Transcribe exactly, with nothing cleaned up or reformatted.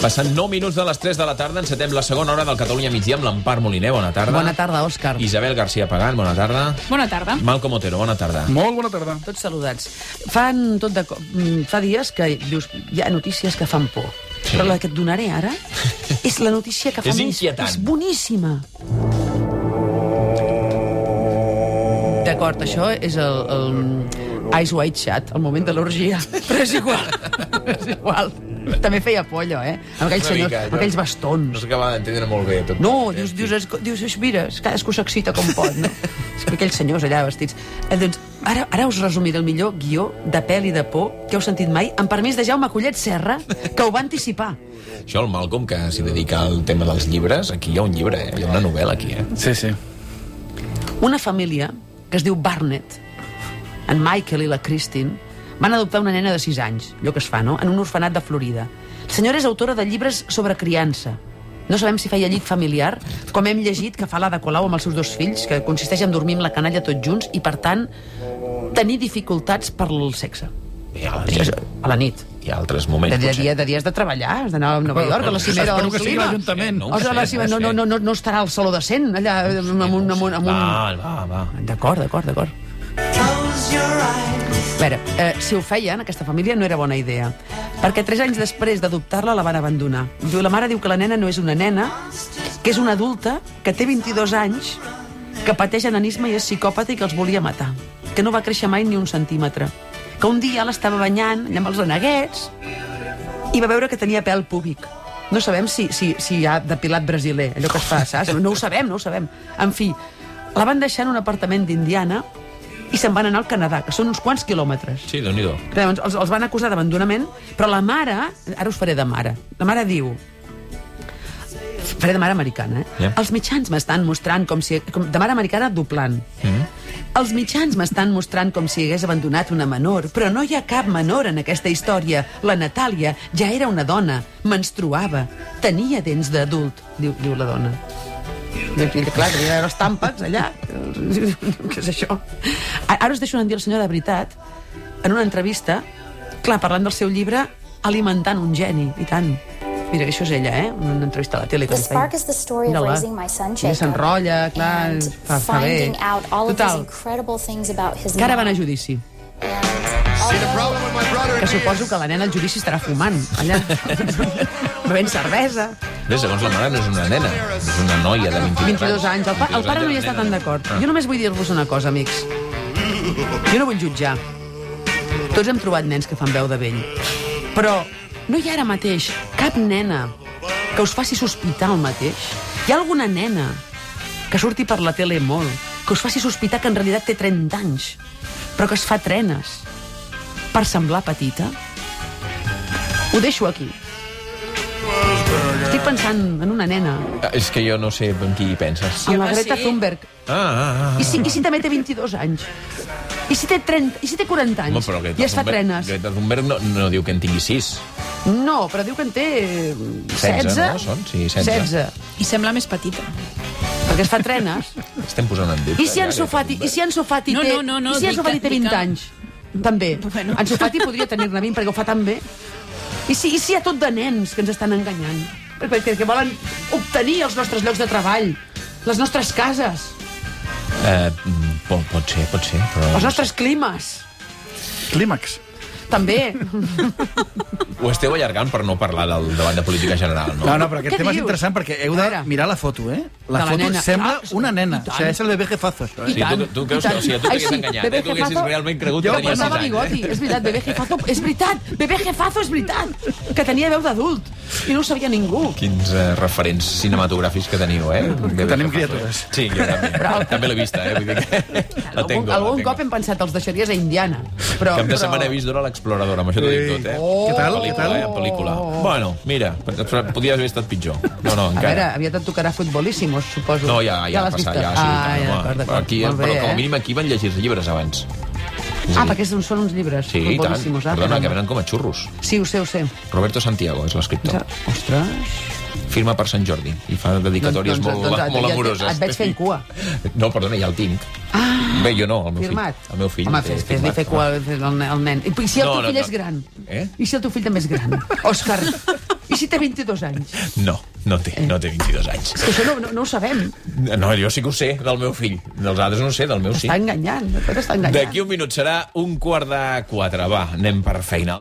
Passant nou minuts de les tres de la tarda, encetem la segona hora del Catalunya migdia amb l'Empar Moliner. Bona tarda. Bona tarda, Òscar. Isabel García Pagán, bona tarda. Bona tarda. Malcom Otero, bona tarda. Molt bona tarda. Tots saludats. Fan tot de... co- mm, Fa dies que dius, hi ha notícies que fan por. Sí. Però la que et donaré ara és la notícia que fa És més... inquietant. És boníssima. D'acord, això és el, el Eyes Wide Shut, el moment de l'orgia. Però és igual. És igual. També feia por, allò, eh? Amb aquells Una senyors, mica, amb no? aquells bastons. No s'acaba d'entendre molt bé tot. No, dius, dius, dius, dius, mira, cadascú s'excita com pot, no? És que aquells senyors allà vestits... Eh, doncs, ara, ara us resumiré el millor guió de pel·li de por que heu sentit mai, amb permís de Jaume Collet Serra, que ho va anticipar. Això, el Malcom, que s'hi dedica al tema dels llibres, aquí hi ha un llibre, eh? Hi ha una novel·la aquí, eh? Sí, sí. Una família que es diu Barnett, en Michael i la Christine, van adoptar una nena de sis anys, allò que es fa, no?, en un orfenat de Florida. La senyora és autora de llibres sobre criança. No sabem si feia llit familiar, com hem llegit que fa l'Ada Colau amb els seus dos fills, que consisteix en dormir amb la canalla tots junts i, per tant, tenir dificultats per el sexe. I a la nit. A la nit. Hi ha altres moments, De, de, potser. dia, de dies de treballar, has d'anar a Nova York, a la cimera Espero del que sigui clima. l'Ajuntament. No O ho sigui, a la sé, cimera, no no, ho sé. no, no, no estarà al saló de cent, allà, amb un... Amb un, amb un... Va, va, va. D'acord, d'acord, d'acord. A veure, eh, si ho feien, aquesta família no era bona idea, perquè tres anys després d'adoptar-la la van abandonar. Diu, la mare diu que la nena no és una nena, que és una adulta, que té vint-i-dos anys, que pateix enanisme i és psicòpata i que els volia matar, que no va créixer mai ni un centímetre, que un dia l'estava banyant allà amb els aneguets i va veure que tenia pèl púbic. No sabem si, si, si hi ha depilat brasiler, allò que es fa, saps? No ho sabem, no ho sabem. En fi, la van deixar en un apartament d'Indiana i se'n van anar al Canadà, que són uns quants quilòmetres. Sí, Déu-n'hi-do. Llavors, els, els van acusar d'abandonament, però la mare... Ara us faré de mare. La mare diu... Faré de mare americana, eh? Yeah. Els mitjans m'estan mostrant com si... Com, de mare americana doblant. Mm. Els mitjans m'estan mostrant com si hagués abandonat una menor, però no hi ha cap menor en aquesta història. La Natàlia ja era una dona, menstruava, tenia dents d'adult, diu, diu la dona. I, clar, tenia els tàmpacs allà. Què és això? Ara us deixo dir el senyor de veritat, en una entrevista, clar, parlant del seu llibre, Alimentant un geni, i tant. Mira, això és ella, eh? Una entrevista a la tele que The em feia. Spark is the story of Mira-la. raising my son Ella Jacob s'enrotlla, clar, and fa, fa bé. finding out all of these Total, incredible things about his que ara van a mom. judici. Although Que suposo que la nena al judici estarà fumant, allà, bevent cervesa. Bé, segons la mare no és una nena, és una noia de vint-i-dos, vint-i-dos anys. El, pa, el pare no hi està tan d'acord. Ah. Jo només vull dir-vos una cosa, amics. Jo no vull jutjar. Tots hem trobat nens que fan veu de vell. Però no hi ha ara mateix cap nena que us faci sospitar el mateix. Hi ha alguna nena que surti per la tele molt, que us faci sospitar que en realitat té trenta anys, però que es fa trenes per semblar petita? Ho deixo aquí. Estic pensant en una nena, Ah, és que jo no sé en qui hi penses. en la home, Greta sí. Thunberg. Ah, ah, ah. I si, I si també té vint-i-dos anys? I si té trenta, i si té quaranta anys? Home, però Greta I es fa Thunberg- trenes? Greta Thunberg no, no diu que en tingui sis. No, però diu que en té setze. no? Són? Sí, setze. setze. I sembla més petita. Perquè es fa trenes. Estem posant en dubte. I si en Greta Sofati, i si en Sofati No, té, no, no, no, i si en dic Sofati que- té vint dic que- anys? També. Bueno. En Sofati podria tenir-ne vint perquè ho fa tan bé. I si, I si hi ha tot de nens que ens estan enganyant? Perquè que volen obtenir els nostres llocs de treball, les nostres cases, Eh, pot, pot ser, pot ser. Però... els nostres climes. Clímax. També. Ho esteu allargant per no parlar del debat de política general, no? No, no, però aquest Què tema és dius? interessant perquè heu A de veure. mirar la foto, eh? La De la foto nena. sembla Ah, una nena. i O tant. sigui, és el bebé jefazo, això. I Sí, tant, tu, tu i creus que tant. o sigui, tu Ai, t'hagués sí, enganyat, bebé eh? Tu haguessis jefazo. realment cregut Jo que Que tenia sis portava anys, bigoti, eh? és veritat, bebé jefazo, és veritat, bebé jefazo és veritat, que tenia veu d'adult i no ho sabia ningú. Quins eh, referents cinematogràfics que teniu, eh? Bebé tenim jefazo. criatures. Sí, jo també. També l'he vista, eh? Vull dir que la Algun, tengo, la algun tengo. cop hem pensat els deixaries a Indiana. Però, Cap de però... setmana he vist Dora l'Exploradora, amb això t'ho dic tot, eh? Oh! Què tal? Pel·lícula, Què tal? eh? Pel·lícula. Bueno, mira, podria haver estat pitjor. No, no, A veure, encara. aviat et tocarà futbolíssimos, suposo. No, ja, ja, l'has ha passat, vista? ja, sí. Ah, tant, ja, home. d'acord, d'acord. Aquí, Molt bé, però com a eh? mínim aquí van llegir-se llibres abans. Ah, perquè són, són uns llibres Sí, i tant. futbolíssimos. Ah, Perdona, caramba. que venen com a xurros. Sí, ho sé, ho sé. Roberto Santiago és l'escriptor. Ostres. Firma per Sant Jordi i fa dedicatòries Doncs- molt, doncs- doncs- molt ja- amoroses. et veig fent cua. No, perdona, ja el tinc. Ah, Bé, jo no, el meu firmat. fill. El meu fill. Home, té fes, fes-li firmat. fer cua al el, el nen. I si el No, teu no, fill no. és gran? Eh? I si el teu fill també és gran? Òscar, i I si té vint-i-dos anys? No, no té, no té vint-i-dos anys. És que això no, no, no ho sabem. No, jo sí que ho sé, del meu fill. Dels altres no ho sé, del meu sí. Està enganyant, no pot estar enganyant. D'aquí un minut serà un quart de quatre. Va, anem per feina.